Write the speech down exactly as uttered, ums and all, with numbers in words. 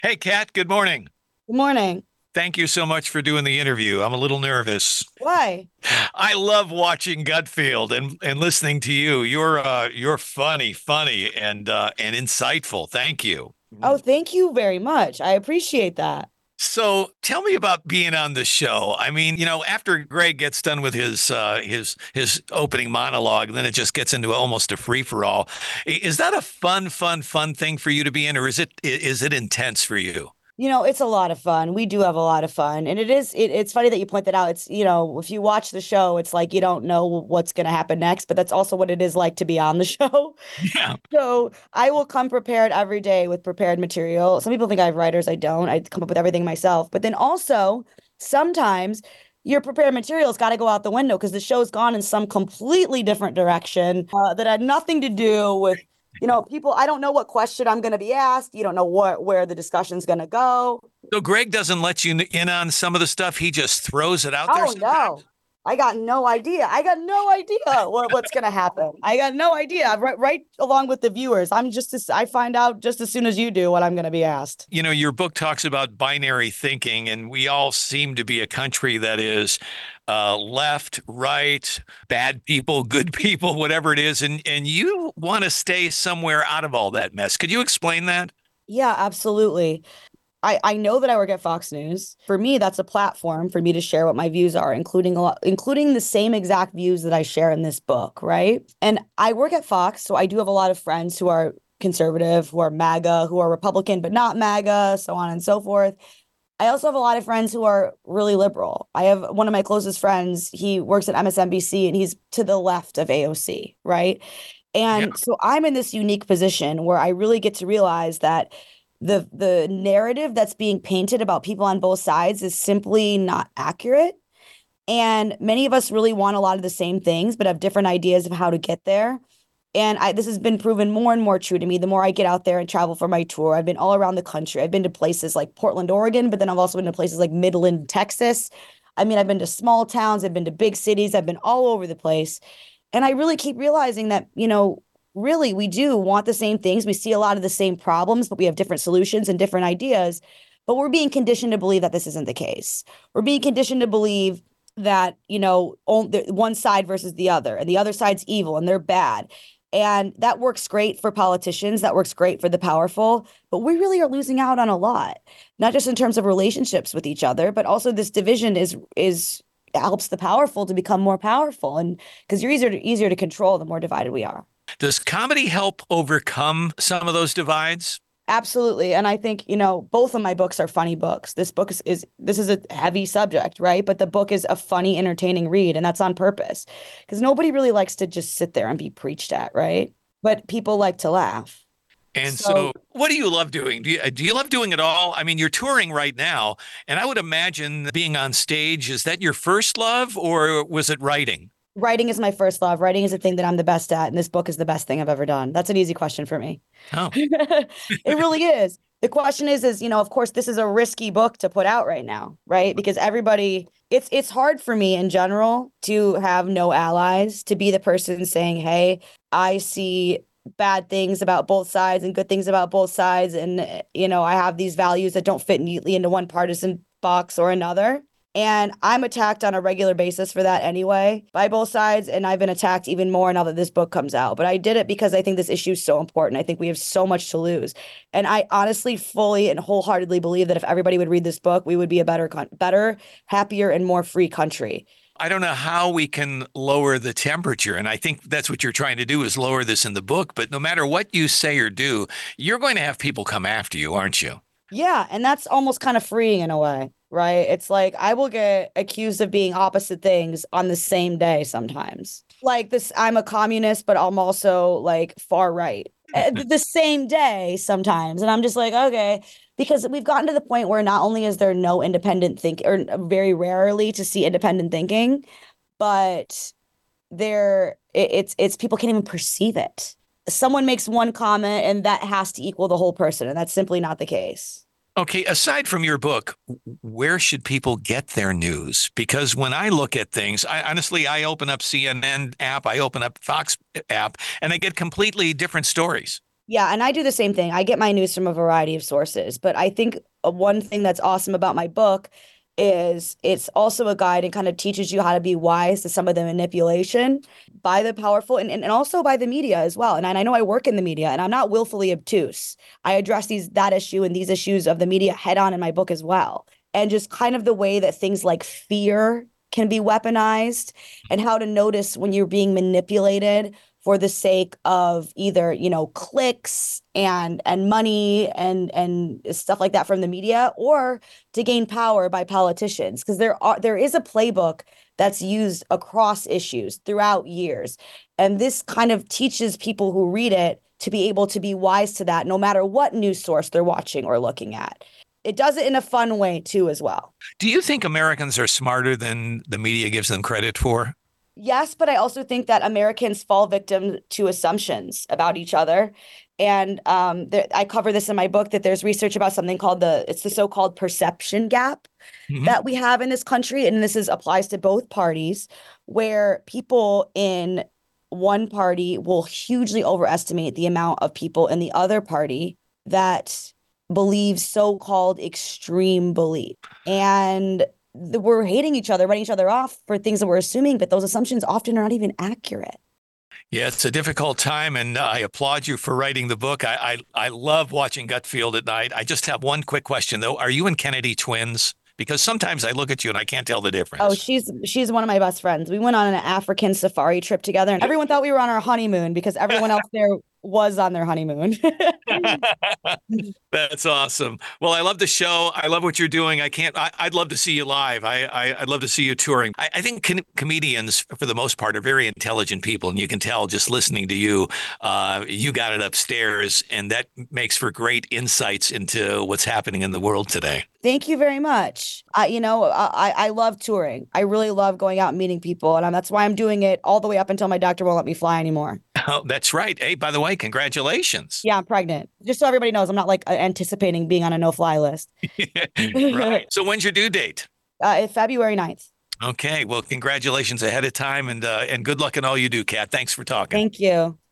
Hey, Kat, good morning. Good morning. Thank you so much for doing the interview. I'm a little nervous. Why? I love watching Gutfield and and listening to you. You're uh you're funny, funny and uh and insightful. Thank you. Oh, thank you very much. I appreciate that. So tell me about being on the show. I mean, you know, after Greg gets done with his uh his his opening monologue, then it just gets into almost a free for all. Is that a fun, fun, fun thing for you to be in, or is it is it intense for you? You know, it's a lot of fun. We do have a lot of fun. And it is it, it's funny that you point that out. It's, you know, if you watch the show, it's like you don't know what's going to happen next, but that's also what it is like to be on the show. Yeah. So, I will come prepared every day with prepared material. Some people think I have writers, I don't. I come up with everything myself. But then also, sometimes your prepared material's got to go out the window because the show's gone in some completely different direction uh, that had nothing to do with, you know, people. I don't know what question I'm going to be asked. You don't know what where the discussion's going to go. So Greg doesn't let you in on some of the stuff. He just throws it out there Oh no. sometimes. I got no idea. I got no idea what, what's going to happen. I got no idea. Right, right along with the viewers. I'm just as I find out just as soon as you do what I'm going to be asked. You know, your book talks about binary thinking, and we all seem to be a country that is uh, left, right, bad people, good people, whatever it is. And and you want to stay somewhere out of all that mess. Could you explain that? Yeah, absolutely. I, I know that I work at Fox News. For me, that's a platform for me to share what my views are, including a lot, including the same exact views that I share in this book, right? And I work at Fox, so I do have a lot of friends who are conservative, who are MAGA, who are Republican, but not MAGA, so on and so forth. I also have a lot of friends who are really liberal. I have one of my closest friends, he works at M S N B C and he's to the left of A O C, right? Yeah. And so I'm in this unique position where I really get to realize that the the narrative that's being painted about people on both sides is simply not accurate. And many of us really want a lot of the same things, but have different ideas of how to get there. And I, this has been proven more and more true to me the more I get out there and travel for my tour. I've been all around the country. I've been to places like Portland, Oregon, but then I've also been to places like Midland, Texas. I mean, I've been to small towns, I've been to big cities, I've been all over the place. And I really keep realizing that, you know, really we do want the same things. We see a lot of the same problems, but we have different solutions and different ideas. But we're being conditioned to believe that this isn't the case. We're being conditioned to believe that, you know, one side versus the other, and the other side's evil and they're bad. And that works great for politicians. That works great for the powerful. But we really are losing out on a lot, not just in terms of relationships with each other, but also this division is is helps the powerful to become more powerful. And because you're easier to, easier to control the more divided we are. Does comedy help overcome some of those divides? Absolutely. And I think, you know, both of my books are funny books. This book is, is this is a heavy subject, right? But the book is a funny, entertaining read, and that's on purpose. Because nobody really likes to just sit there and be preached at, right? But people like to laugh. And So so, what do you love doing? Do you, do you love doing it all? I mean, you're touring right now, and I would imagine being on stage, is that your first love, or was it writing? writing is my first love. Writing is the thing that I'm the best at, and this book is the best thing I've ever done. That's an easy question for me. Oh, It really is. The question is, is, you know, of course, this is a risky book to put out right now, right? Because everybody, it's it's hard for me in general to have no allies, to be the person saying, hey, I see bad things about both sides and good things about both sides. And, you know, I have these values that don't fit neatly into one partisan box or another. And I'm attacked on a regular basis for that anyway by both sides. And I've been attacked even more now that this book comes out. But I did it because I think this issue is so important. I think we have so much to lose. And I honestly, fully, and wholeheartedly believe that if everybody would read this book, we would be a better, better, happier, and more free country. I don't know how we can lower the temperature. And I think that's what you're trying to do is lower this in the book. But no matter what you say or do, you're going to have people come after you, aren't you? Yeah, and that's almost kind of freeing in a way, right? It's like I will get accused of being opposite things on the same day sometimes. Like this, I'm a communist, but I'm also like far right. Uh, The same day sometimes. And I'm just like, okay, because we've gotten to the point where not only is there no independent think or very rarely to see independent thinking, but there it, it's it's people can't even perceive it. Someone makes one comment and that has to equal the whole person, and that's simply not the case. Okay, aside from your book, where should people get their news? Because when I look at things, I honestly I open up C N N app, I open up Fox app, and I get completely different stories. Yeah, and I do the same thing. I get my news from a variety of sources, but I think uh, one thing that's awesome about my book is it's also a guide and kind of teaches you how to be wise to some of the manipulation by the powerful and, and, and also by the media as well. And I, and I know I work in the media and I'm not willfully obtuse. I address these that issue and these issues of the media head on in my book as well. And just kind of the way that things like fear can be weaponized and how to notice when you're being manipulated for the sake of either, you know, clicks and and money and and stuff like that from the media, or to gain power by politicians. Because there are there is a playbook that's used across issues throughout years. And this kind of teaches people who read it to be able to be wise to that no matter what news source they're watching or looking at. It does it in a fun way too, as well. Do you think Americans are smarter than the media gives them credit for? Yes, but I also think that Americans fall victim to assumptions about each other. And um, there, I cover this in my book that there's research about something called the, it's the so-called perception gap Mm-hmm. that we have in this country. And this is applies to both parties, where people in one party will hugely overestimate the amount of people in the other party that believe so-called extreme belief. And we're hating each other, writing each other off for things that we're assuming, but those assumptions often are not even accurate. Yeah, it's a difficult time, and I applaud you for writing the book. I, I I love watching Gutfield at night. I just have one quick question, though. Are you and Kennedy twins? Because sometimes I look at you and I can't tell the Oh, difference. she's she's one of my best friends. We went on an African safari trip together, and everyone thought we were on our honeymoon because everyone else there was on their honeymoon. That's awesome. Well, I love the show. I love what you're doing. I can't, I, I'd love to see you live. I, I, I'd love to see you touring. I, I think com- comedians, for the most part, are very intelligent people. And you can tell just listening to you, uh, you got it upstairs. And that makes for great insights into what's happening in the world today. Thank you very much. I, you know, I, I love touring. I really love going out and meeting people. And I'm, that's why I'm doing it all the way up until my doctor won't let me fly anymore. Oh, that's right. Hey, by the way, congratulations. Yeah, I'm pregnant. Just so everybody knows, I'm not like anticipating being on a no-fly list. Right. So when's your due date? Uh, February ninth. Okay. Well, congratulations ahead of time, and uh, and good luck in all you do, Kat. Thanks for talking. Thank you.